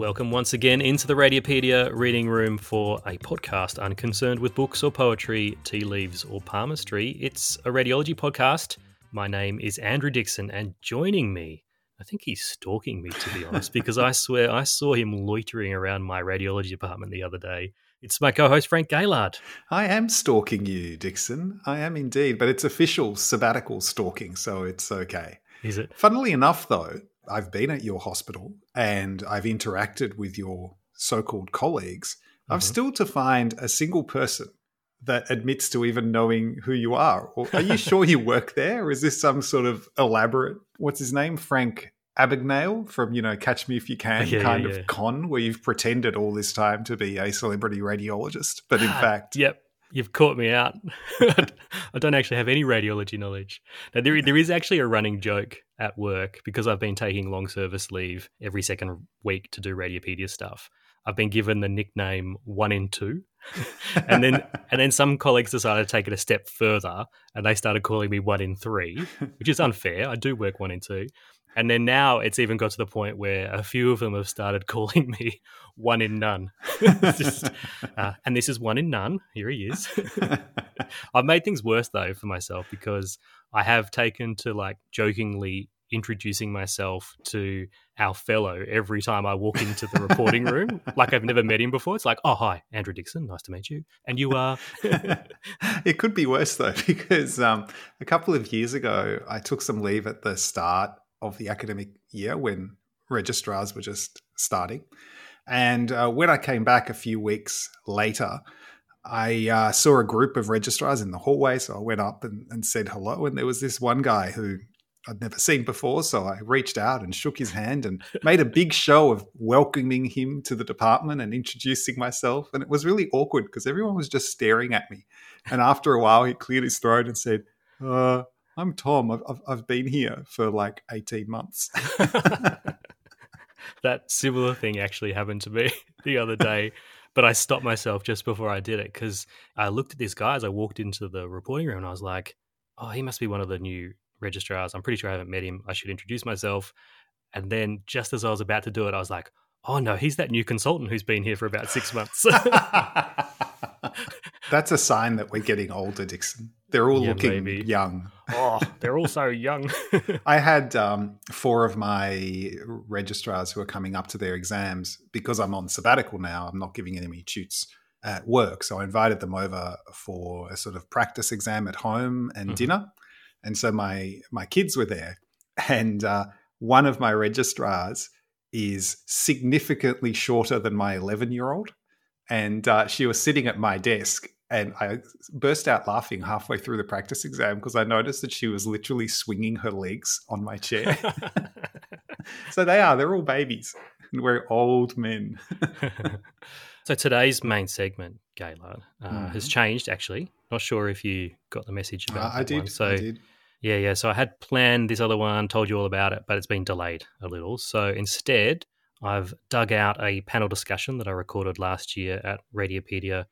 Welcome once again into the Radiopedia reading room for a podcast unconcerned with books or poetry, tea leaves or palmistry. It's a radiology podcast. My name is Andrew Dixon, and joining me, I think he's stalking me, to be honest, because I swear I saw him loitering around my radiology department the other day. It's my co-host, Frank Gaylard. I am stalking you, Dixon. I am indeed, but it's official sabbatical stalking, so it's okay. Is it? Funnily enough, though, I've been at your hospital and I've interacted with your so-called colleagues. I've still to find a single person that admits to even knowing who you are. Or are you sure you work there? Or is this some sort of elaborate, what's his name? Frank Abagnale from, Catch Me If You Can of con where you've pretended all this time to be a celebrity radiologist. But in fact... Yep. You've caught me out. I don't actually have any radiology knowledge. Now, there is actually a running joke at work because I've been taking long service leave every second week to do Radiopedia stuff. I've been given the nickname 1 in 2. and then some colleagues decided to take it a step further and they started calling me 1 in 3, which is unfair. I do work 1 in 2. And then now it's even got to the point where a few of them have started calling me 1 in none. And this is 1 in none. Here he is. I've made things worse, though, for myself because I have taken to, jokingly introducing myself to our fellow every time I walk into the reporting room. Like I've never met him before. It's like, oh, hi, Andrew Dixon. Nice to meet you. And you are... It could be worse, though, because a couple of years ago, I took some leave at the start of the academic year when registrars were just starting. And when I came back a few weeks later, I saw a group of registrars in the hallway. So I went up and said hello. And there was this one guy who I'd never seen before. So I reached out and shook his hand and made a big show of welcoming him to the department and introducing myself. And it was really awkward because everyone was just staring at me. And after a while, he cleared his throat and said, I'm Tom. I've been here for 18 months. That similar thing actually happened to me the other day, but I stopped myself just before I did it because I looked at this guy as I walked into the reporting room and I was like, oh, he must be one of the new registrars. I'm pretty sure I haven't met him. I should introduce myself. And then just as I was about to do it, I was like, oh no, he's that new consultant who's been here for about 6 months. That's a sign that we're getting older, Dixon. They're all looking young. Oh, they're all so young. I had 4 of my registrars who are coming up to their exams because I'm on sabbatical now. I'm not giving any tutes at work. So I invited them over for a sort of practice exam at home and dinner. And so my kids were there. And one of my registrars is significantly shorter than my 11-year-old. And she was sitting at my desk and I burst out laughing halfway through the practice exam because I noticed that she was literally swinging her legs on my chair. So they're all babies and we're old men. So today's main segment, Gaylard, has changed actually. Not sure if you got the message about that one. I did. Yeah. So I had planned this other one, told you all about it, but it's been delayed a little. So instead, I've dug out a panel discussion that I recorded last year at Radiopedia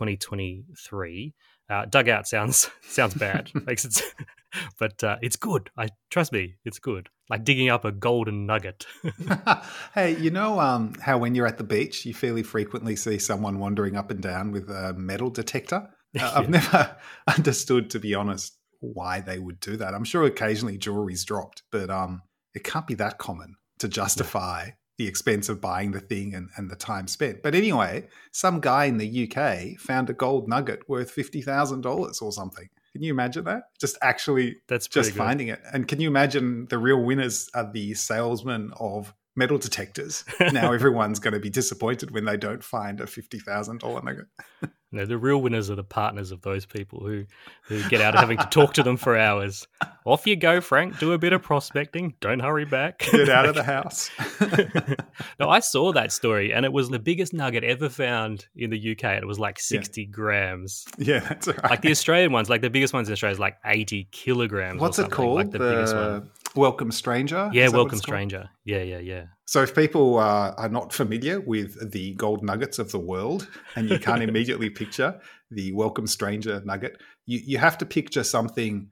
2023. Dug out sounds bad, but it's good. Trust me, it's good. Like digging up a golden nugget. Hey, how when you're at the beach, you fairly frequently see someone wandering up and down with a metal detector? I've never understood, to be honest, why they would do that. I'm sure occasionally jewelry's dropped, but it can't be that common to justify the expense of buying the thing and the time spent. But anyway, some guy in the UK found a gold nugget worth $50,000 or something. Can you imagine that? That's just finding it. And can you imagine the real winners are the salesmen of metal detectors? Now everyone's going to be disappointed when they don't find a $50,000 nugget. No, the real winners are the partners of those people who get out of having to talk to them for hours. Off you go, Frank. Do a bit of prospecting. Don't hurry back. Get out of the house. No, I saw that story, and it was the biggest nugget ever found in the UK. It was 60 grams. Yeah, that's right. Like the Australian ones, the biggest ones in Australia is 80 kilograms. What's it called? The biggest one. Welcome Stranger? Yeah, Welcome Stranger. Yeah. So if people are not familiar with the gold nuggets of the world and you can't immediately picture the Welcome Stranger nugget, you have to picture something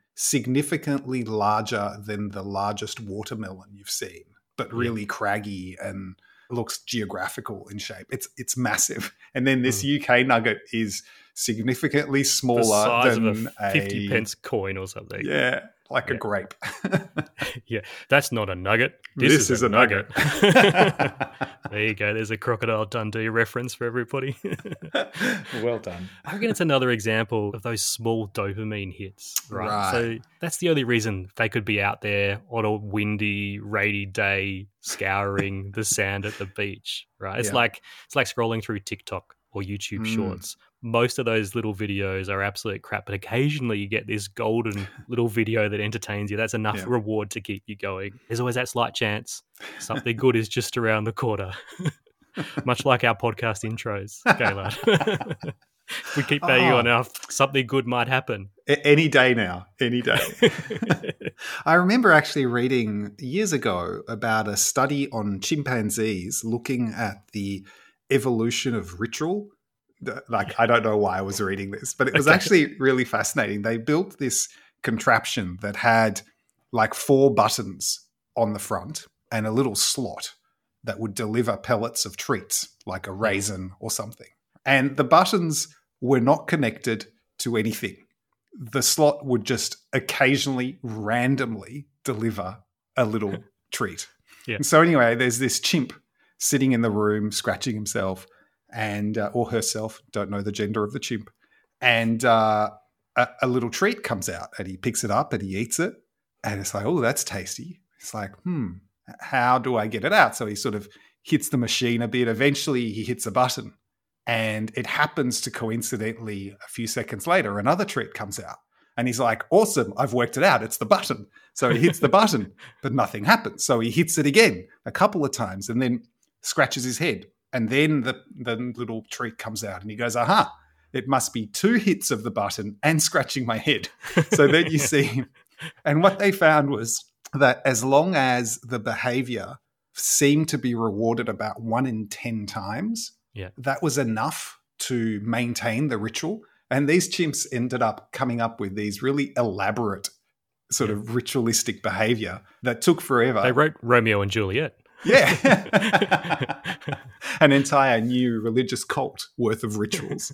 significantly larger than the largest watermelon you've seen, but really craggy and looks geographical in shape. It's massive. And then this Mm. UK nugget is significantly smaller The size than of a 50 pence coin or something. Yeah, like a Yeah. grape. Yeah, that's not a nugget. This is a nugget. There you go. There's a Crocodile Dundee reference for everybody. Well done. I reckon it's another example of those small dopamine hits, right? Right. So that's the only reason they could be out there on a windy, rainy day, scouring the sand at the beach, right? It's Yeah. like scrolling through TikTok or YouTube Shorts. Most of those little videos are absolute crap, but occasionally you get this golden little video that entertains you. That's enough Yeah. reward to keep you going. There's always that slight chance something good is just around the corner. Much like our podcast intros, Gaylord. If we keep banging on enough, something good might happen. Any day now, any day. I remember actually reading years ago about a study on chimpanzees looking at the evolution of ritual. Like, I don't know why I was reading this, but it was actually really fascinating. They built this contraption that had like 4 buttons on the front and a little slot that would deliver pellets of treats, like a raisin or something. And the buttons were not connected to anything. The slot would just occasionally, randomly deliver a little treat. Yeah. And so anyway, there's this chimp sitting in the room, scratching himself, and or herself, don't know the gender of the chimp. And a little treat comes out, and he picks it up and he eats it. And it's like, oh, that's tasty. It's like, how do I get it out? So he sort of hits the machine a bit. Eventually he hits a button. And it happens to coincidentally, a few seconds later, another treat comes out. And he's like, awesome, I've worked it out. It's the button. So he hits the button, but nothing happens. So he hits it again a couple of times and then scratches his head. And then the little treat comes out and he goes, aha, it must be 2 hits of the button and scratching my head. So then you see, and what they found was that as long as the behavior seemed to be rewarded about 1 in 10 times, that was enough to maintain the ritual. And these chimps ended up coming up with these really elaborate sort of ritualistic behavior that took forever. They wrote Romeo and Juliet. Yeah. An entire new religious cult worth of rituals.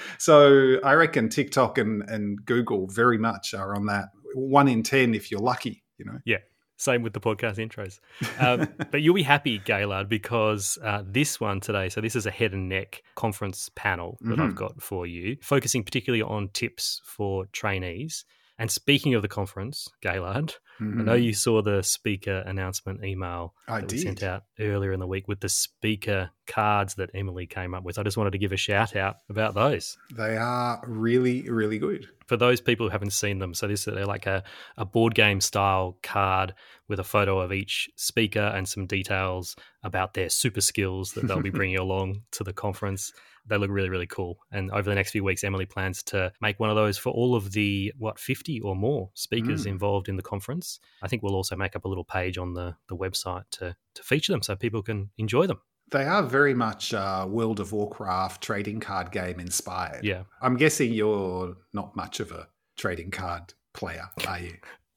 So I reckon TikTok and Google very much are on that 1 in 10 if you're lucky, you know. Yeah. Same with the podcast intros. But you'll be happy, Gaylord, because this one today, so this is a head and neck conference panel that I've got for you, focusing particularly on tips for trainees. And speaking of the conference, Gaylord, I know you saw the speaker announcement email we sent out earlier in the week with the speaker cards that Emily came up with. I just wanted to give a shout out about those. They are really, really good. For those people who haven't seen them, so they're like a board game style card with a photo of each speaker and some details about their super skills that they'll be bringing along to the conference. They look really, really cool. And over the next few weeks, Emily plans to make one of those for all of the, 50 or more speakers involved in the conference. I think we'll also make up a little page on the website to feature them so people can enjoy them. They are very much World of Warcraft trading card game inspired. Yeah. I'm guessing you're not much of a trading card player, are you?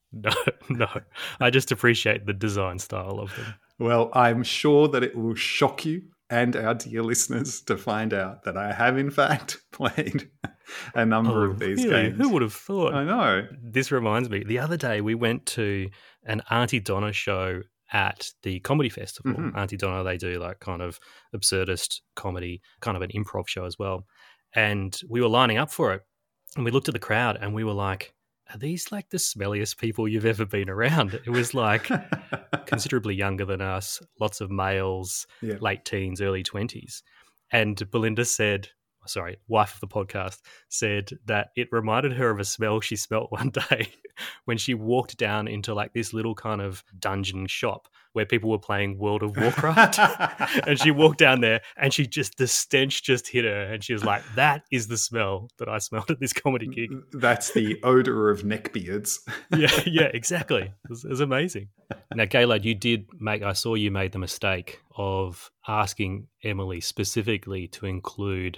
No. I just appreciate the design style of them. Well, I'm sure that it will shock you and our dear listeners to find out that I have, in fact, played a number of these games. Who would have thought? I know. This reminds me, the other day we went to an Auntie Donna show at the Comedy Festival. Auntie Donna, they do like kind of absurdist comedy, kind of an improv show as well. And we were lining up for it. And we looked at the crowd and we were like, are these like the smelliest people you've ever been around? It was like considerably younger than us, lots of males, late teens, early 20s. And Belinda said, wife of the podcast, said that it reminded her of a smell she smelt one day when she walked down into like this little kind of dungeon shop where people were playing World of Warcraft. And she walked down there and the stench just hit her. And she was like, that is the smell that I smelled at this comedy gig. That's the odor of neckbeards. Yeah, exactly. It was amazing. Now, Gaylord, I saw you made the mistake of asking Emily specifically to include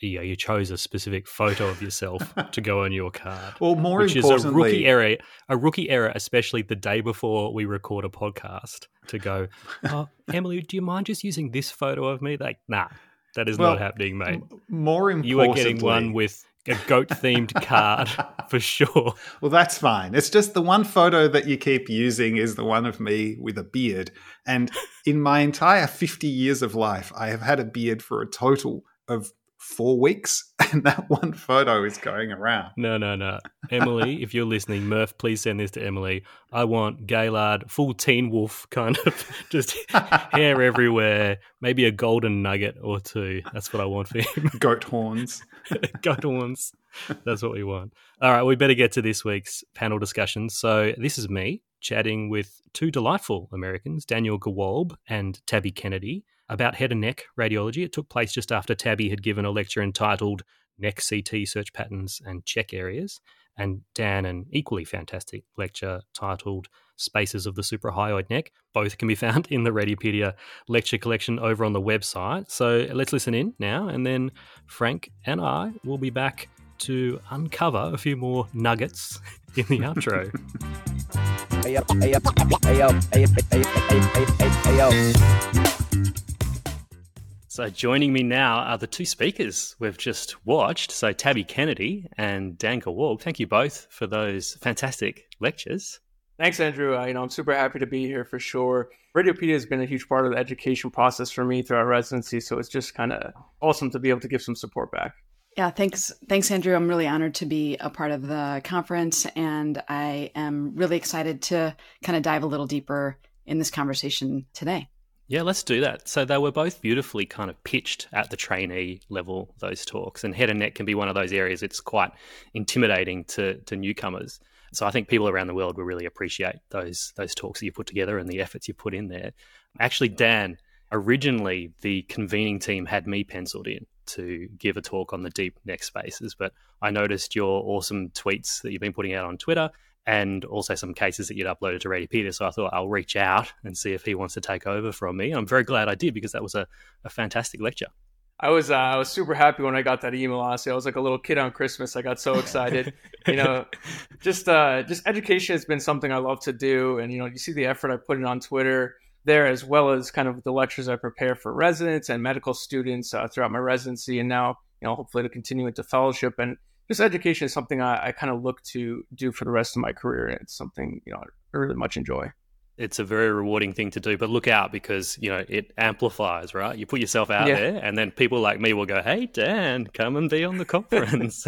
you chose a specific photo of yourself to go on your card. Well, more which importantly, is a rookie error, especially the day before we record a podcast, to go, oh, Emily, do you mind just using this photo of me? Like, nah, that is not happening, mate. More importantly, you are getting one with a goat-themed card for sure. Well, that's fine. It's just the one photo that you keep using is the one of me with a beard. And in my entire 50 years of life, I have had a beard for a total of 4 weeks, and that one photo is going around. No. Emily, if you're listening, Murph, please send this to Emily. I want Gaylard, full Teen Wolf kind of, just hair everywhere, maybe a golden nugget or two. That's what I want for him. Goat horns. Goat horns. That's what we want. All right, we better get to this week's panel discussion. So this is me chatting with 2 delightful Americans, Daniel Gewolb and Tabby Kennedy, about head and neck radiology. It took place just after Tabby had given a lecture entitled Neck CT Search Patterns and Check Areas, and Dan an equally fantastic lecture titled Spaces of the Suprahyoid Neck. Both can be found in the Radiopedia lecture collection over on the website. So let's listen in now, and then Frank and I will be back to uncover a few more nuggets in the outro. So joining me now are the 2 speakers we've just watched. So Tabby Kennedy and Dan Gewolb. Thank you both for those fantastic lectures. Thanks, Andrew. I'm super happy to be here for sure. Radiopedia has been a huge part of the education process for me throughout residency, so it's just kind of awesome to be able to give some support back. Yeah, thanks, Andrew. I'm really honored to be a part of the conference, and I am really excited to kind of dive a little deeper in this conversation today. Yeah, let's do that. So they were both beautifully kind of pitched at the trainee level, those talks, and head and neck can be one of those areas it's quite intimidating to newcomers. So I think people around the world will really appreciate those talks that you put together and the efforts you put in there. Actually, Dan, originally the convening team had me penciled in to give a talk on the deep neck spaces, but I noticed your awesome tweets that you've been putting out on Twitter and also some cases that you'd uploaded to Radiopedia. So I thought I'll reach out and see if he wants to take over from me. I'm very glad I did, because that was a fantastic lecture. I was super happy when I got that email. Honestly, I was like a little kid on Christmas. I got so excited. Just education has been something I love to do, and you see the effort I put in on Twitter there, as well as kind of the lectures I prepare for residents and medical students throughout my residency, and now hopefully to continue into fellowship. And just education is something I kind of look to do for the rest of my career, and it's something I really much enjoy. It's a very rewarding thing to do, but look out, because it amplifies, right? You put yourself out there, and then people like me will go, "Hey, Dan, come and be on the conference."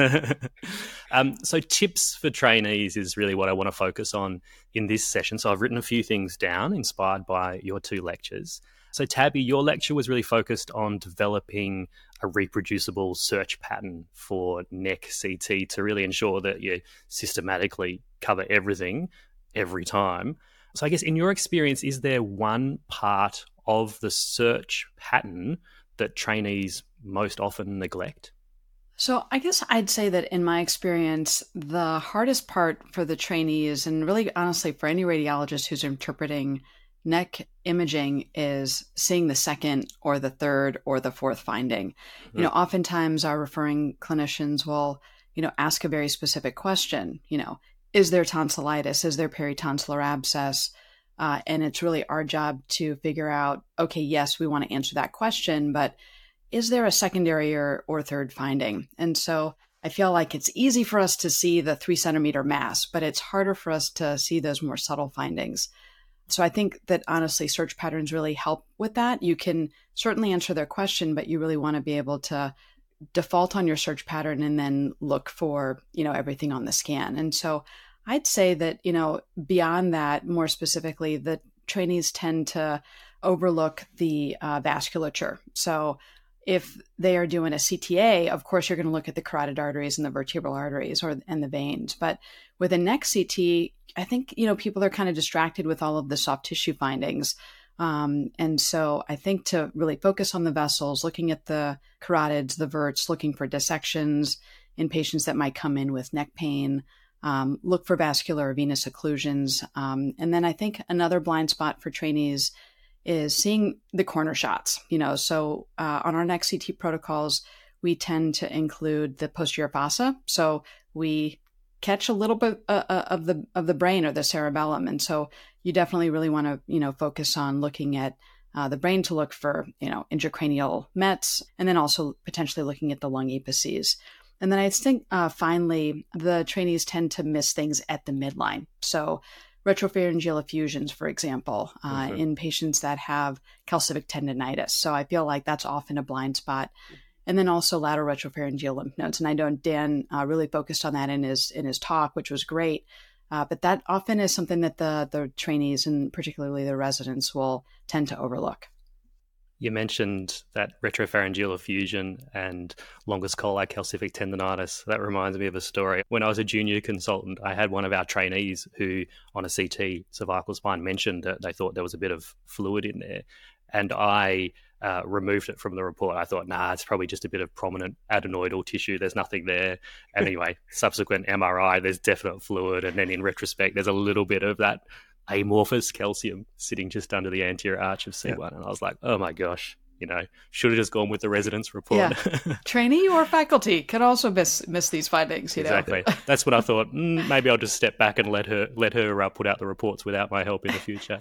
So tips for trainees is really what I want to focus on in this session. So I've written a few things down inspired by your 2 lectures. So Tabby, your lecture was really focused on developing a reproducible search pattern for neck CT to really ensure that you systematically cover everything every time. So I guess in your experience, is there one part of the search pattern that trainees most often neglect? So I guess I'd say that in my experience, the hardest part for the trainees, and really honestly for any radiologist who's interpreting neck imaging, is seeing the second or the third or the fourth finding. Oftentimes our referring clinicians will, ask a very specific question, is there tonsillitis? Is there peritonsillar abscess? And it's really our job to figure out, okay, yes, we want to answer that question, but is there a secondary or third finding? And so I feel like it's easy for us to see the 3-centimeter mass, but it's harder for us to see those more subtle findings. So I think that honestly, search patterns really help with that. You can certainly answer their question, but you really want to be able to default on your search pattern and then look for, everything on the scan. And so I'd say that, beyond that, more specifically, the trainees tend to overlook the vasculature. So if they are doing a CTA, of course, you're going to look at the carotid arteries and the vertebral arteries and the veins. But with a neck CT, I think, people are kind of distracted with all of the soft tissue findings. And so I think to really focus on the vessels, looking at the carotids, the verts, looking for dissections in patients that might come in with neck pain, look for vascular or venous occlusions. And then I think another blind spot for trainees is seeing the corner shots. So on our neck CT protocols, we tend to include the posterior fossa. So we catch a little bit of the brain or the cerebellum. And so you definitely really want to, focus on looking at the brain to look for, intracranial mets, and then also potentially looking at the lung apices. And then I think finally, the trainees tend to miss things at the midline. So retropharyngeal effusions, for example, in patients that have calcific tendinitis. So I feel like that's often a blind spot. And then also lateral retropharyngeal lymph nodes. And I know Dan really focused on that in his talk, which was great. But that often is something that the trainees and particularly the residents will tend to overlook. You mentioned that retropharyngeal effusion and longus colli calcific tendinitis. That reminds me of a story. When I was a junior consultant, I had one of our trainees who, on a CT cervical spine, mentioned that they thought there was a bit of fluid in there. And I removed it from the report. I thought, it's probably just a bit of prominent adenoidal tissue. There's nothing there. And anyway, subsequent MRI, there's definite fluid. And then in retrospect, there's a little bit of that amorphous calcium sitting just under the anterior arch of C1. And I was like, oh my gosh, should have just gone with the resident's report. Yeah. Trainee or faculty could also miss these findings. Exactly. That's what I thought. Maybe I'll just step back and let her put out the reports without my help in the future.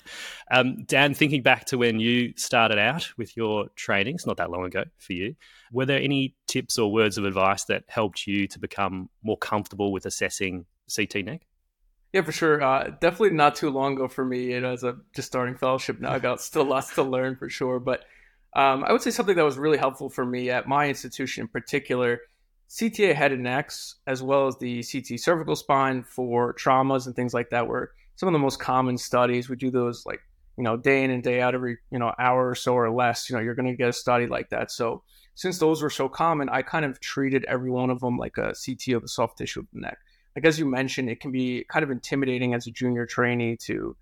Dan, thinking back to when you started out with your trainings, not that long ago for you, were there any tips or words of advice that helped you to become more comfortable with assessing CT neck? Yeah, for sure. Definitely not too long ago for me. As a just starting fellowship now, I got still lots to learn for sure. But I would say something that was really helpful for me at my institution in particular, CTA head and necks, as well as the CT cervical spine for traumas and things like that, were some of the most common studies. We do those day in and day out, every hour or so or less. You're going to get a study like that. So since those were so common, I kind of treated every one of them like a CT of the soft tissue of the neck. Like, as you mentioned, it can be kind of intimidating as a junior trainee to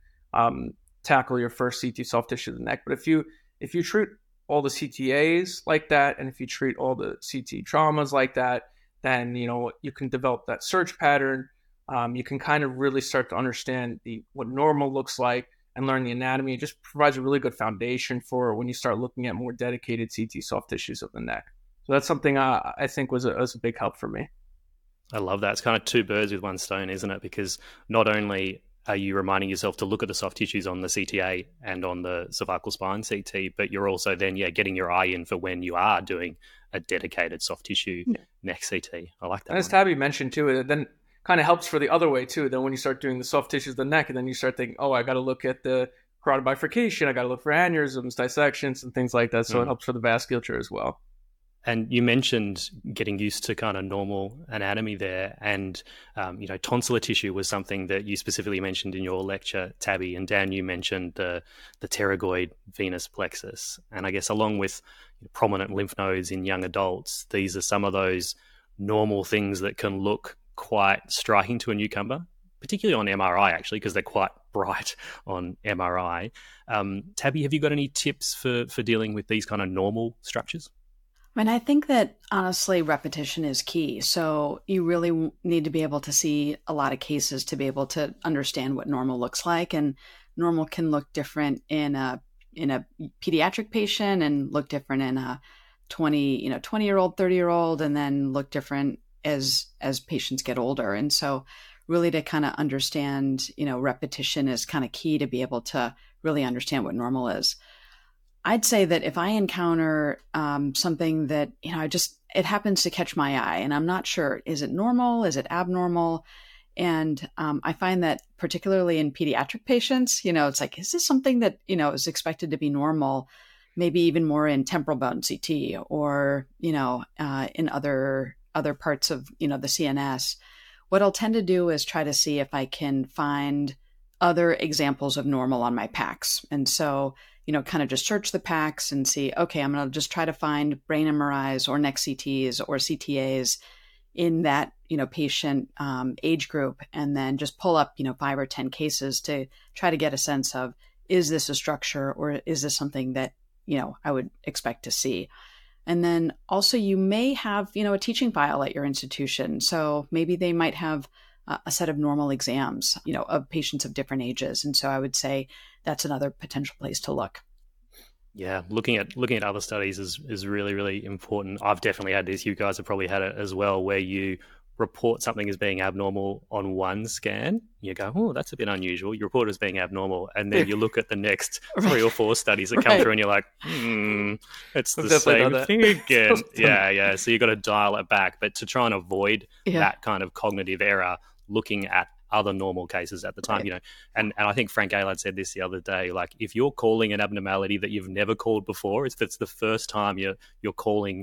tackle your first CT soft tissue of the neck. But if you treat all the CTAs like that, and if you treat all the CT traumas like that, then you can develop that search pattern. You can kind of really start to understand what normal looks like and learn the anatomy. It just provides a really good foundation for when you start looking at more dedicated CT soft tissues of the neck. So that's something I think was a big help for me. I love that. It's kind of two birds with one stone, isn't it? Because not only are you reminding yourself to look at the soft tissues on the CTA and on the cervical spine CT, but you're also then, getting your eye in for when you are doing a dedicated soft tissue neck CT. I like that. And as Tabby mentioned too, it then kind of helps for the other way too. Then when you start doing the soft tissues of the neck, and then you start thinking, I got to look at the carotid bifurcation, I got to look for aneurysms, dissections, and things like that. So it helps for the vasculature as well. And you mentioned getting used to kind of normal anatomy there. And, tonsillar tissue was something that you specifically mentioned in your lecture, Tabby. And Dan, you mentioned the pterygoid venous plexus. And I guess along with prominent lymph nodes in young adults, these are some of those normal things that can look quite striking to a newcomer, particularly on MRI, actually, because they're quite bright on MRI. Tabby, have you got any tips for dealing with these kind of normal structures? I think that honestly, repetition is key. So you really need to be able to see a lot of cases to be able to understand what normal looks like. And normal can look different in a pediatric patient and look different in a 20-year-old, 30-year-old, and then look different as patients get older. And so really to kind of understand, repetition is kind of key to be able to really understand what normal is. I'd say that if I encounter something that, it happens to catch my eye and I'm not sure, is it normal? Is it abnormal? And I find that particularly in pediatric patients, it's like, is this something that, is expected to be normal? Maybe even more in temporal bone CT or, in other parts of, the CNS. What I'll tend to do is try to see if I can find other examples of normal on my PACS. And so, kind of just search the PACS and see, okay, I'm going to just try to find brain MRIs or neck CTs or CTAs in that, patient age group, and then just pull up, 5 or 10 cases to try to get a sense of, is this a structure or is this something that, I would expect to see? And then also you may have, a teaching file at your institution. So maybe they might have a set of normal exams, of patients of different ages. And so I would say that's another potential place to look. Yeah, looking at other studies is really, really important. I've definitely had this. You guys have probably had it as well, where you report something as being abnormal on one scan. You go, oh, that's a bit unusual. You report it as being abnormal, and then you look at the next 3 or 4 studies that come through, and you're like, it's the same thing again. Yeah. So you got to dial it back, but to try and avoid that kind of cognitive error, looking at other normal cases at the time, and I think Frank Gaillard said this the other day, like if you're calling an abnormality that you've never called before, if it's the first time you're calling,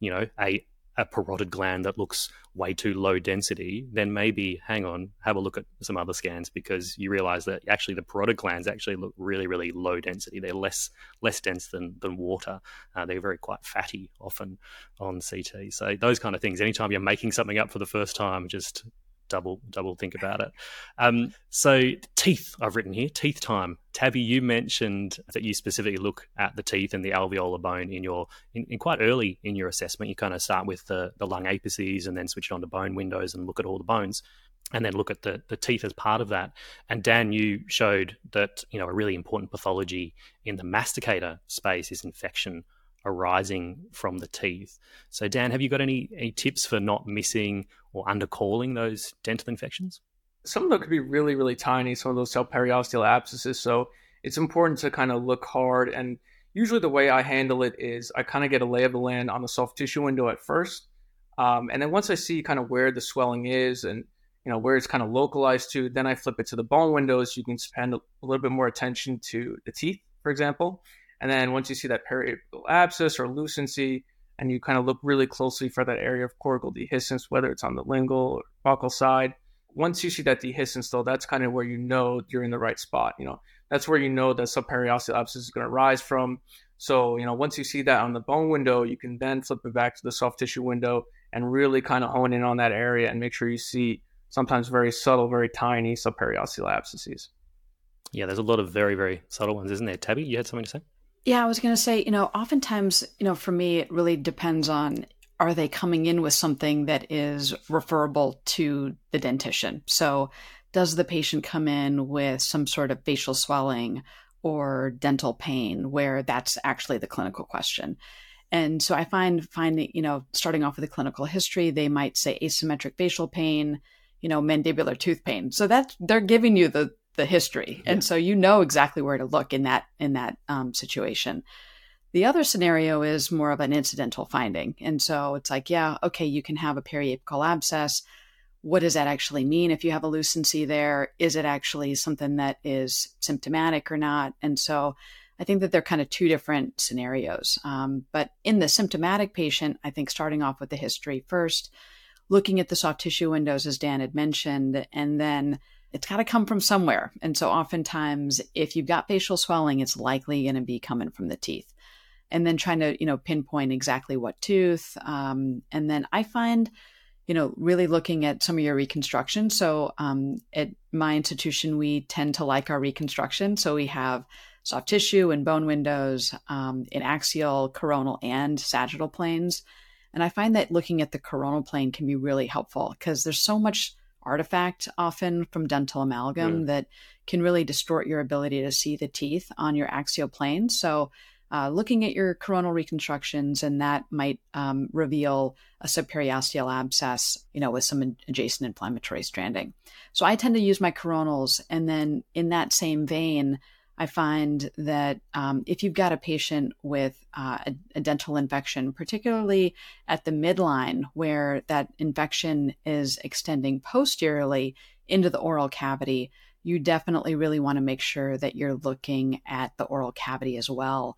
a parotid gland that looks way too low density, then maybe have a look at some other scans, because you realize that actually the parotid glands actually look really, really low density. They're less dense than water. They're very quite fatty often on CT. So those kind of things, anytime you're making something up for the first time, just double think about it. So teeth, I've written here, teeth time. Tabby, you mentioned that you specifically look at the teeth and the alveolar bone in quite early in your assessment. You kind of start with the lung apices and then switch it on to bone windows and look at all the bones, and then look at the teeth as part of that. And Dan, you showed that a really important pathology in the masticator space is infection arising from the teeth. So Dan, have you got any tips for not missing or undercalling those dental infections? Some of them could be really, really tiny, some of those subperiosteal abscesses. So it's important to kind of look hard. And usually the way I handle it is I kind of get a lay of the land on the soft tissue window at first. And then once I see kind of where the swelling is and where it's kind of localized to, then I flip it to the bone windows. You can spend a little bit more attention to the teeth, for example. And then once you see that periapical abscess or lucency, and you kind of look really closely for that area of cortical dehiscence, whether it's on the lingual or buccal side. Once you see that dehiscence, though, that's kind of where you're in the right spot. That's where that subperiosteal abscess is going to rise from. So, once you see that on the bone window, you can then flip it back to the soft tissue window and really kind of hone in on that area and make sure you see sometimes very subtle, very tiny subperiosteal abscesses. Yeah, there's a lot of very, very subtle ones, isn't there? Tabby, you had something to say? Yeah, I was going to say, oftentimes, for me, it really depends on, are they coming in with something that is referable to the dentition? So does the patient come in with some sort of facial swelling or dental pain where that's actually the clinical question? And so I find starting off with a clinical history, they might say asymmetric facial pain, mandibular tooth pain. So they're giving you the history. And so exactly where to look in that situation. The other scenario is more of an incidental finding. And so it's like, you can have a periapical abscess. What does that actually mean? If you have a lucency there, is it actually something that is symptomatic or not? And so I think that they're kind of two different scenarios. But in the symptomatic patient, I think starting off with the history first, looking at the soft tissue windows, as Dan had mentioned, and then it's got to come from somewhere. And so oftentimes, if you've got facial swelling, it's likely going to be coming from the teeth. And then trying to, pinpoint exactly what tooth. And then I find, really looking at some of your reconstruction. So at my institution, we tend to like our reconstruction. So we have soft tissue and bone windows in axial, coronal, and sagittal planes. And I find that looking at the coronal plane can be really helpful because there's so much artifact often from dental amalgam that can really distort your ability to see the teeth on your axial plane. So looking at your coronal reconstructions, and that might reveal a subperiosteal abscess, with some adjacent inflammatory stranding. So I tend to use my coronals. And then in that same vein, I find that if you've got a patient with a dental infection, particularly at the midline where that infection is extending posteriorly into the oral cavity, you definitely really want to make sure that you're looking at the oral cavity as well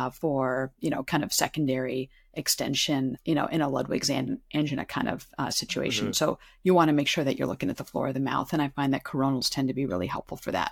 for, kind of secondary extension, in a Ludwig's angina kind of situation. Mm-hmm. So you want to make sure that you're looking at the floor of the mouth. And I find that coronals tend to be really helpful for that.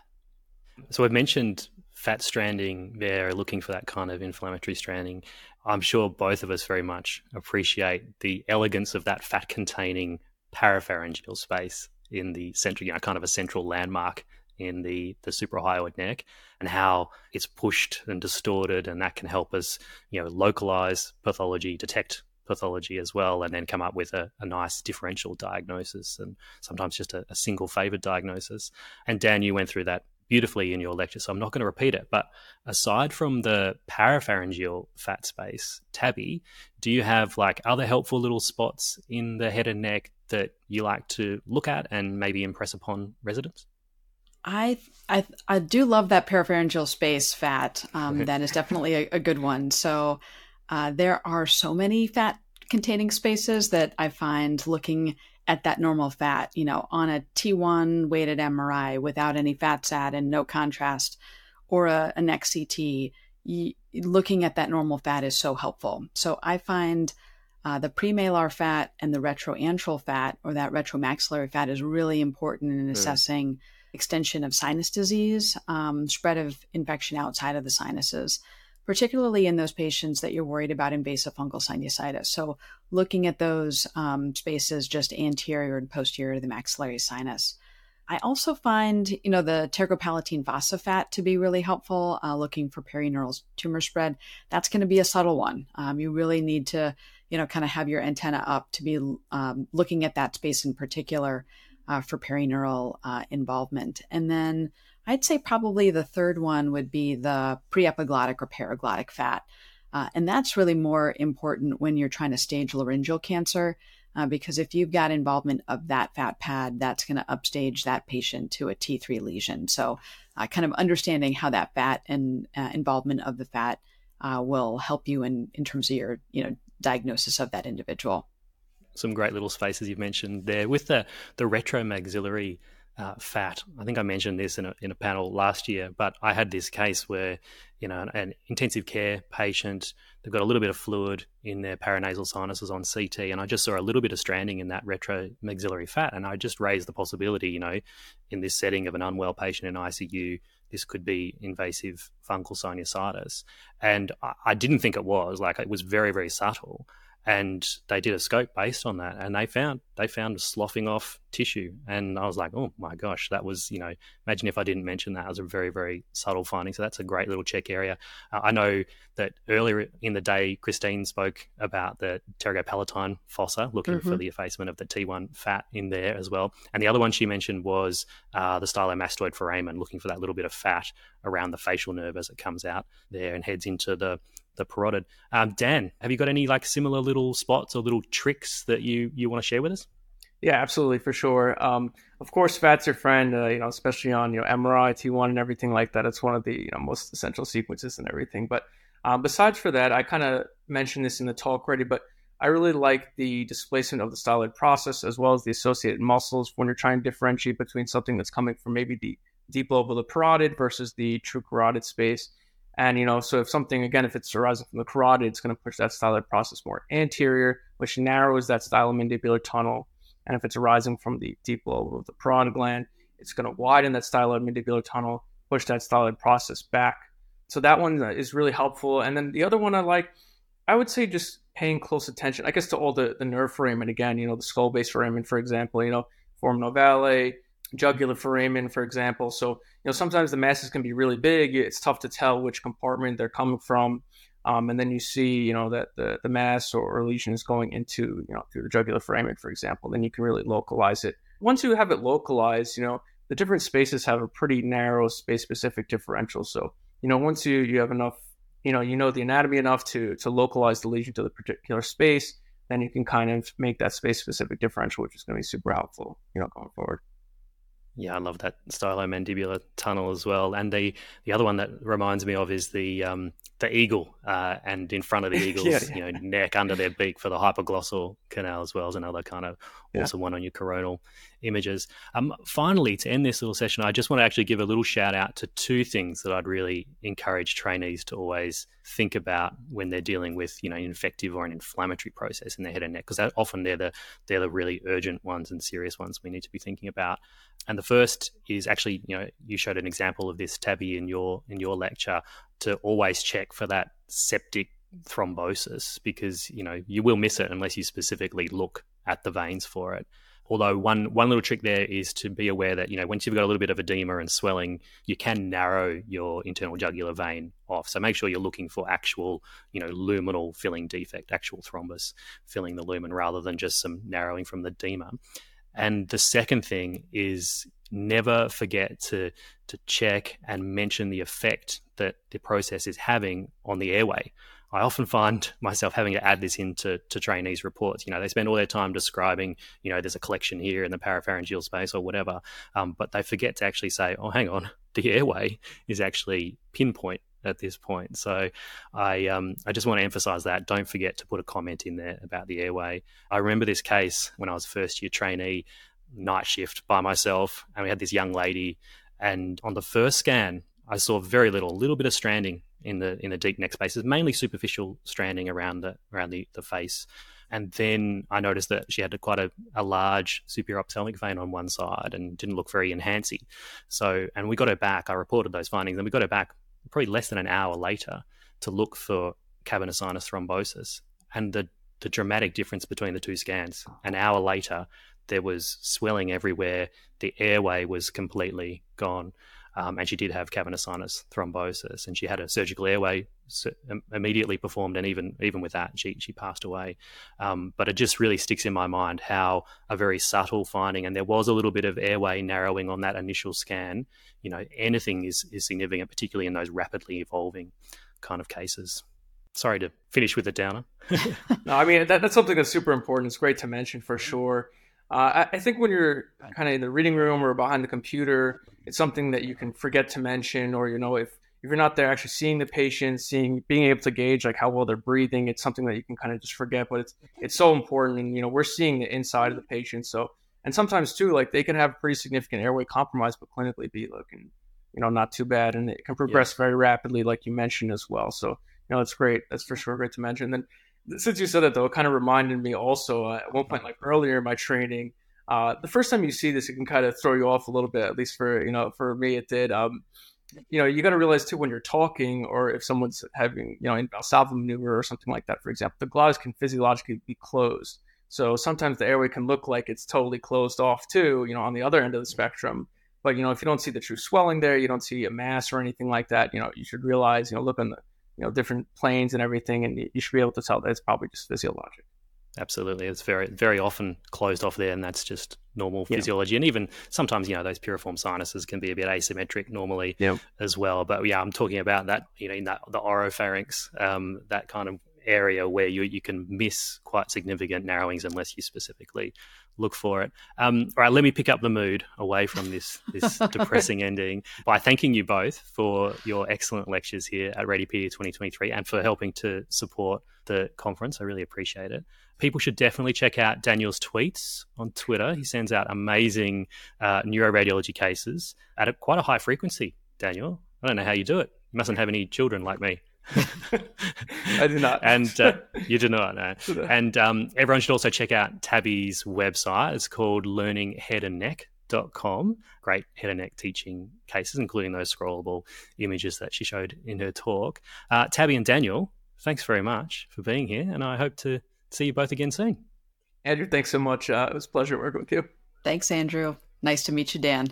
So I've mentioned fat stranding there, looking for that kind of inflammatory stranding. I'm sure both of us very much appreciate the elegance of that fat-containing parapharyngeal space in the central, kind of a central landmark in the suprahyoid neck, and how it's pushed and distorted, and that can help us, localize pathology, detect pathology as well, and then come up with a nice differential diagnosis, and sometimes just a single favored diagnosis. And Dan, you went through that beautifully in your lecture, so I'm not going to repeat it. But aside from the parapharyngeal fat space, Tabby, do you have like other helpful little spots in the head and neck that you like to look at and maybe impress upon residents? I do love that parapharyngeal space fat. That is definitely a good one. So there are so many fat containing spaces that I find looking at that normal fat, on a T1 weighted MRI without any fat sat and no contrast, or a neck CT, looking at that normal fat is so helpful. So I find the premalar fat and the retroantral fat, or that retromaxillary fat, is really important in assessing extension of sinus disease, spread of infection outside of the sinuses, particularly in those patients that you're worried about invasive fungal sinusitis. So looking at those spaces just anterior and posterior to the maxillary sinus. I also find, the pterygopalatine fossa fat to be really helpful, looking for perineural tumor spread. That's going to be a subtle one. You really need to, kind of have your antenna up to be looking at that space in particular for perineural involvement. And then I'd say probably the third one would be the preepiglottic or paraglottic fat. And that's really more important when you're trying to stage laryngeal cancer, because if you've got involvement of that fat pad, that's going to upstage that patient to a T3 lesion. So kind of understanding how that fat and involvement of the fat will help you in terms of your diagnosis of that individual. Some great little spaces you've mentioned there. With the retromaxillary fat, I think I mentioned this in a panel last year, but I had this case where, an intensive care patient, they've got a little bit of fluid in their paranasal sinuses on CT, and I just saw a little bit of stranding in that retromaxillary fat, and I just raised the possibility, in this setting of an unwell patient in ICU, this could be invasive fungal sinusitis. And I didn't think it was, it was very, very subtle. And they did a scope based on that, and they found sloughing off tissue. And I was like, oh my gosh, that was, imagine if I didn't mention that. It was a very, very subtle finding. So that's a great little check area. I know that earlier in the day, Christine spoke about the pterygopalatine fossa, looking for the effacement of the T1 fat in there as well. And the other one she mentioned was the stylomastoid foramen, looking for that little bit of fat around the facial nerve as it comes out there and heads into the parotid. Dan, have you got any similar little spots or little tricks that you want to share with us? Yeah, absolutely, for sure. Of course, fat's your friend, especially on MRI, T1 and everything like that. It's one of the most essential sequences and everything. But besides for that, I kind of mentioned this in the talk already, but I really like the displacement of the styloid process as well as the associated muscles when you're trying to differentiate between something that's coming from maybe the deep lobe of the parotid versus the true carotid space. And, so if something, again, if it's arising from the carotid, it's going to push that styloid process more anterior, which narrows that stylomandibular tunnel. And if it's arising from the deep lobe of the parotid gland, it's going to widen that stylomandibular tunnel, push that styloid process back. So that one is really helpful. And then the other one I would say just paying close attention, I guess, to all the nerve foramen. Again, the skull-based foramen, for example, foramen ovale, jugular foramen, for example. So, sometimes the masses can be really big. It's tough to tell which compartment they're coming from. And then you see, that the mass or lesion is going into, through the jugular foramen, for example. Then you can really localize it. Once you have it localized, the different spaces have a pretty narrow space-specific differential. So, once you have enough, the anatomy enough to localize the lesion to the particular space, then you can kind of make that space-specific differential, which is going to be super helpful, going forward. Yeah, I love that stylomandibular tunnel as well. And the other one that reminds me of is the eagle, and in front of the eagle's neck under their beak for the hypoglossal canal as well as another kind of awesome one on your coronal images. Finally, to end this little session, I just want to actually give a little shout out to two things that I'd really encourage trainees to always think about when they're dealing with an infective or an inflammatory process in their head and neck, because often they're the really urgent ones and serious ones we need to be thinking about. And the first is actually, you showed an example of this, Tabby, in your lecture, to always check for that septic thrombosis, because you will miss it unless you specifically look at the veins for it. Although one little trick there is to be aware that once you've got a little bit of edema and swelling, you can narrow your internal jugular vein off. So make sure you're looking for actual luminal filling defect, actual thrombus filling the lumen, rather than just some narrowing from the edema. And the second thing is never forget to check and mention the effect that the process is having on the airway. I often find myself having to add this into trainees' reports. They spend all their time describing, there's a collection here in the parapharyngeal space or whatever, but they forget to actually say, oh, hang on, the airway is actually pinpoint at this point. So I just want to emphasize that. Don't forget to put a comment in there about the airway. I remember this case when I was a first-year trainee, night shift by myself, and we had this young lady, and on the first scan, I saw very little, a little bit of stranding in the deep neck spaces, mainly superficial stranding around the face. And then I noticed that she had quite a large superior ophthalmic vein on one side and didn't look very enhancing. So, and we got her back. I reported those findings, and we got her back probably less than an hour later to look for cavernous sinus thrombosis. And the dramatic difference between the two scans, an hour later, there was swelling everywhere. The airway was completely gone. And she did have cavernous sinus thrombosis, and she had a surgical airway immediately performed, and even with that, she passed away. But it just really sticks in my mind how a very subtle finding, and there was a little bit of airway narrowing on that initial scan. Anything is significant, particularly in those rapidly evolving kind of cases. Sorry to finish with a downer. No, I mean, that's something that's super important. It's great to mention for sure. I think when you're kind of in the reading room or behind the computer, it's something that you can forget to mention, or, if you're not there actually seeing the patient, being able to gauge like how well they're breathing, it's something that you can kind of just forget, but it's so important. And, we're seeing the inside of the patient. So, and sometimes too, like they can have pretty significant airway compromise, but clinically be looking, not too bad. And it can progress very rapidly, like you mentioned as well. So, it's great. That's for sure great to mention. Then, since you said that, though, it kind of reminded me also at one point, like earlier in my training, the first time you see this, it can kind of throw you off a little bit. At least for me, it did. You got to realize too when you're talking, or if someone's having in Valsalva maneuver or something like that, for example, the glottis can physiologically be closed. So sometimes the airway can look like it's totally closed off too, on the other end of the spectrum. But if you don't see the true swelling there, you don't see a mass or anything like that, you should realize, look on the different planes and everything, and you should be able to tell that it's probably just physiologic. Absolutely. It's very, very often closed off there, and that's just normal physiology. And even sometimes, those piriform sinuses can be a bit asymmetric normally as well. But I'm talking about that, in the oropharynx, that kind of area where you can miss quite significant narrowings unless you specifically look for it. All right, let me pick up the mood away from this depressing ending by thanking you both for your excellent lectures here at Radiopaedia 2023 and for helping to support the conference. I really appreciate it. People should definitely check out Daniel's tweets on Twitter. He sends out amazing neuroradiology cases at quite a high frequency, Daniel. I don't know how you do it. You mustn't have any children like me. I do not. And you do not, no. And everyone should also check out Tabby's website. It's called learningheadandneck.com. Great head and neck teaching cases, including those scrollable images that she showed in her talk. Tabby and Daniel, thanks very much for being here, and I hope to see you both again soon. Andrew, thanks so much. It was a pleasure working with you. Thanks, Andrew. Nice to meet you, Dan.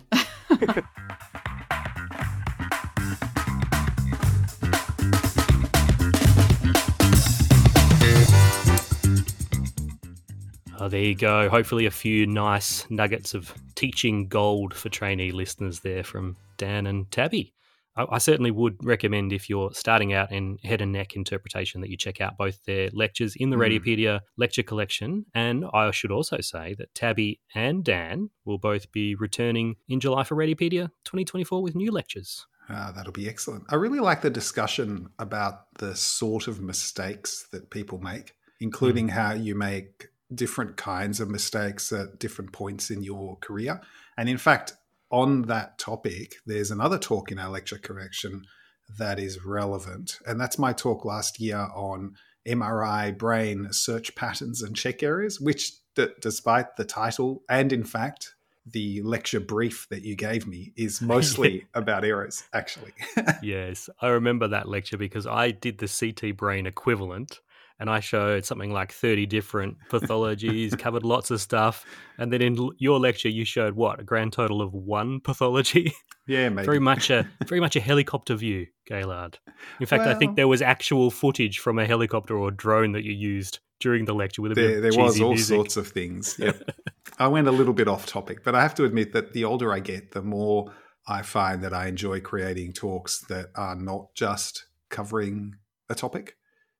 There you go. Hopefully a few nice nuggets of teaching gold for trainee listeners there from Dan and Tabby. I certainly would recommend, if you're starting out in head and neck interpretation, that you check out both their lectures in the Radiopaedia lecture collection. And I should also say that Tabby and Dan will both be returning in July for Radiopaedia 2024 with new lectures. That'll be excellent. I really like the discussion about the sort of mistakes that people make, including how you make different kinds of mistakes at different points in your career. And in fact, on that topic, there's another talk in our lecture collection that is relevant. And that's my talk last year on MRI brain search patterns and check areas, which despite the title and in fact the lecture brief that you gave me is mostly about errors, actually. Yes, I remember that lecture because I did the CT brain equivalent and I showed something like 30 different pathologies, covered lots of stuff. And then in your lecture, you showed what? A grand total of one pathology? Yeah, maybe. Very much a helicopter view, Gaylard. In fact, I think there was actual footage from a helicopter or drone that you used during the lecture with a bit of There was cheesy all music. sorts of things. Yep. I went a little bit off topic, but I have to admit that the older I get, the more I find that I enjoy creating talks that are not just covering a topic.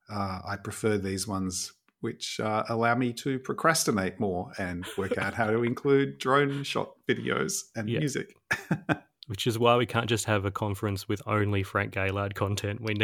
I prefer these ones which allow me to procrastinate more and work out how to include drone shot videos and music. Which is why we can't just have a conference with only Frank Gaylard content. We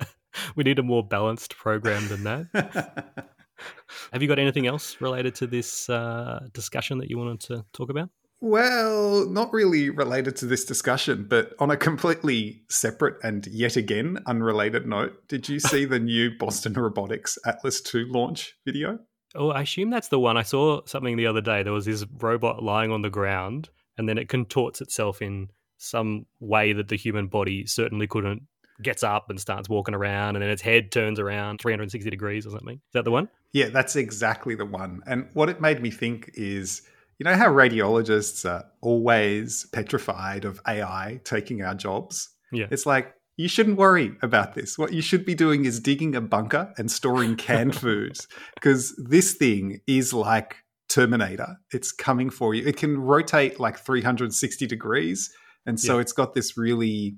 need a more balanced program than that. Have you got anything else related to this discussion that you wanted to talk about? Well, not really related to this discussion, but on a completely separate and yet again unrelated note, did you see the new Boston Robotics Atlas II launch video? Oh, I assume that's the one. I saw something the other day. There was this robot lying on the ground, and then it contorts itself in some way that the human body certainly couldn't, gets up and starts walking around, and then its head turns around 360 degrees or something. Is that the one? Yeah, that's exactly the one. And what it made me think is, you know how radiologists are always petrified of AI taking our jobs? Yeah. It's like, you shouldn't worry about this. What you should be doing is digging a bunker and storing canned foods, because this thing is like Terminator. It's coming for you. It can rotate like 360 degrees. And so it's got this really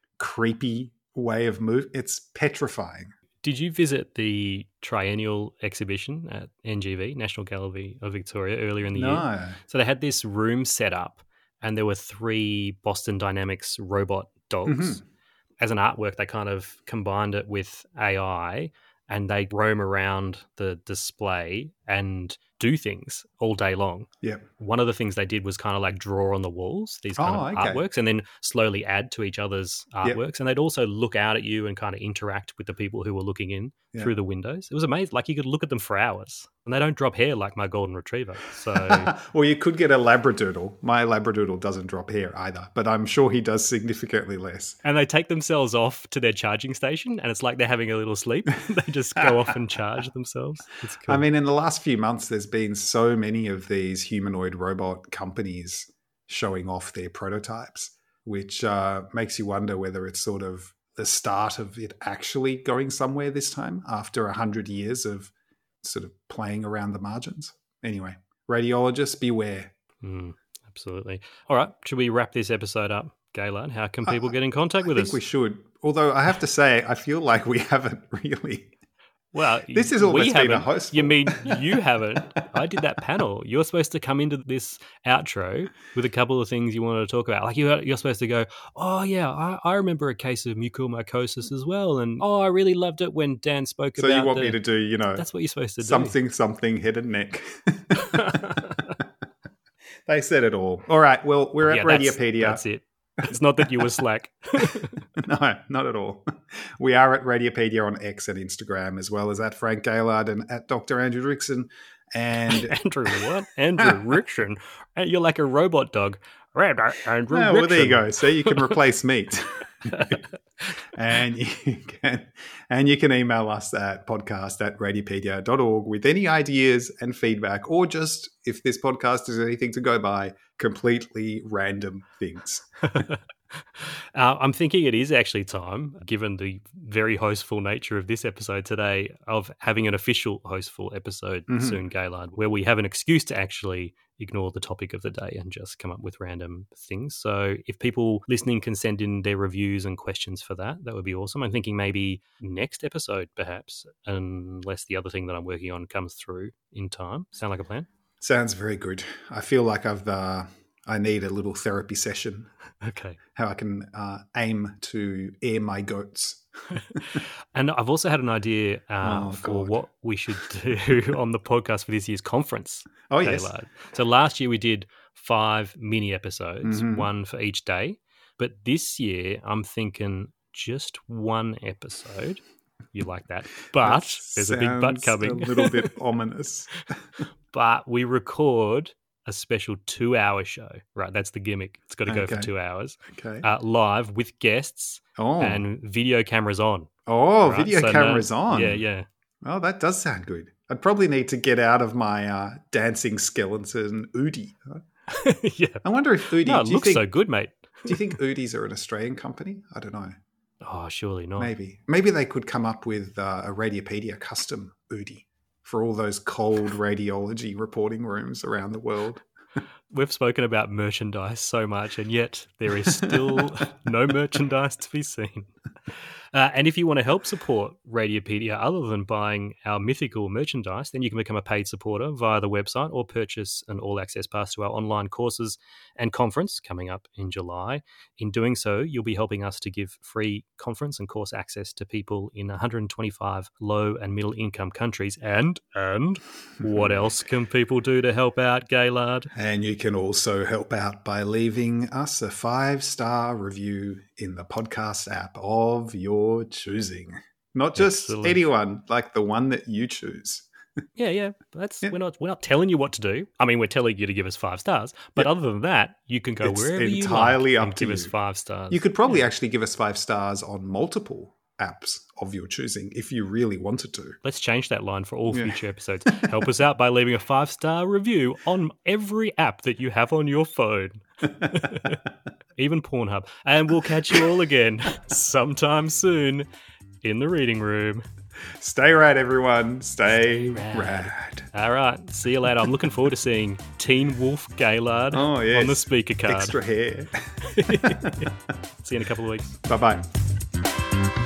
creepy way of move. It's petrifying. Did you visit the triennial exhibition at NGV, National Gallery of Victoria, earlier in the year? So they had this room set up, and there were 3 Boston Dynamics robot dogs. Mm-hmm. As an artwork, they kind of combined it with AI, and they roam around the display and do things all day long. Yep. One of the things they did was kind of like draw on the walls, these kind of artworks, and then slowly add to each other's artworks. And they'd also look out at you and kind of interact with the people who were looking in through the windows. It was amazing. Like, you could look at them for hours, and they don't drop hair like my golden retriever. So, well, you could get a Labradoodle. My Labradoodle doesn't drop hair either, but I'm sure he does significantly less. And they take themselves off to their charging station, and it's like they're having a little sleep. They just go off and charge themselves. It's cool. I mean, in the last few months, there's been so many of these humanoid robot companies showing off their prototypes, which makes you wonder whether it's sort of the start of it actually going somewhere this time after 100 years of sort of playing around the margins. Anyway, radiologists, beware. Absolutely. All right, should we wrap this episode up, Gaylard? How can people get in contact with us? I think we should. Although I have to say, I feel like we haven't really. Well, this is almost been a host. You mean you haven't? I did that panel. You're supposed to come into this outro with a couple of things you want to talk about. Like, you're supposed to go, oh, yeah, I remember a case of mucormycosis as well. And, oh, I really loved it when Dan spoke about So you want me to do, you know. That's what you're supposed to do. Something, head and neck. They said it all. All right, well, we're at Radiopedia. That's it. It's not that you were slack. No, not at all. We are at Radiopedia on X and Instagram, as well as at Frank Gaylard and at Dr. Andrew Rickson. And Andrew what? Andrew Rickson? You're like a robot dog. Andrew Rickson. Well, there you go. So you can replace meat. and you can email us at podcast@radiopedia.org with any ideas and feedback, or just, if this podcast is anything to go by, completely random things. I'm thinking it is actually time, given the very hostful nature of this episode today, of having an official hostful episode soon, Gaylard, where we have an excuse to actually ignore the topic of the day and just come up with random things. So if people listening can send in their reviews and questions for that, that would be awesome. I'm thinking maybe next episode, perhaps, unless the other thing that I'm working on comes through in time. Sound like a plan? Sounds very good. I feel like I need a little therapy session. Okay. How I can aim to air my goats. And I've also had an idea for what we should do on the podcast for this year's conference. Oh, yes. Gaylard. So last year we did 5 mini episodes, one for each day. But this year I'm thinking just 1 episode. You like that. But there's a big but coming. A little bit ominous. But we record a special 2-hour show. Right, that's the gimmick. It's got to go for 2 hours. Okay. Live with guests and video cameras on. Oh, right? video cameras on. Yeah. Well, that does sound good. I'd probably need to get out of my dancing skeleton Oodie. Yeah. I wonder if Oodie... No, it looks so good, mate. Do you think Oodies are an Australian company? I don't know. Oh, surely not. Maybe they could come up with a Radiopedia custom Oodie for all those cold radiology reporting rooms around the world. We've spoken about merchandise so much, and yet there is still no merchandise to be seen. And if you want to help support Radiopedia other than buying our mythical merchandise, then you can become a paid supporter via the website or purchase an all-access pass to our online courses and conference coming up in July. In doing so, you'll be helping us to give free conference and course access to people in 125 low and middle income countries. And what else can people do to help out, Gaylord? And you can also help out by leaving us a 5-star review in the podcast app of your choosing. Not just anyone, like the one that you choose. Yeah. We're not telling you what to do. I mean, we're telling you to give us 5 stars. But other than that, you can go wherever you like entirely up and to give you. us 5 stars. You could probably actually give us 5 stars on multiple apps of your choosing if you really wanted to. Let's change that line for all future episodes. Help us out by leaving a 5-star review on every app that you have on your phone. Even Pornhub. And we'll catch you all again sometime soon in the reading room. Stay rad, everyone. Stay rad. All right. See you later. I'm looking forward to seeing Teen Wolf Gaylord on the speaker card. Extra hair. See you in a couple of weeks. Bye-bye.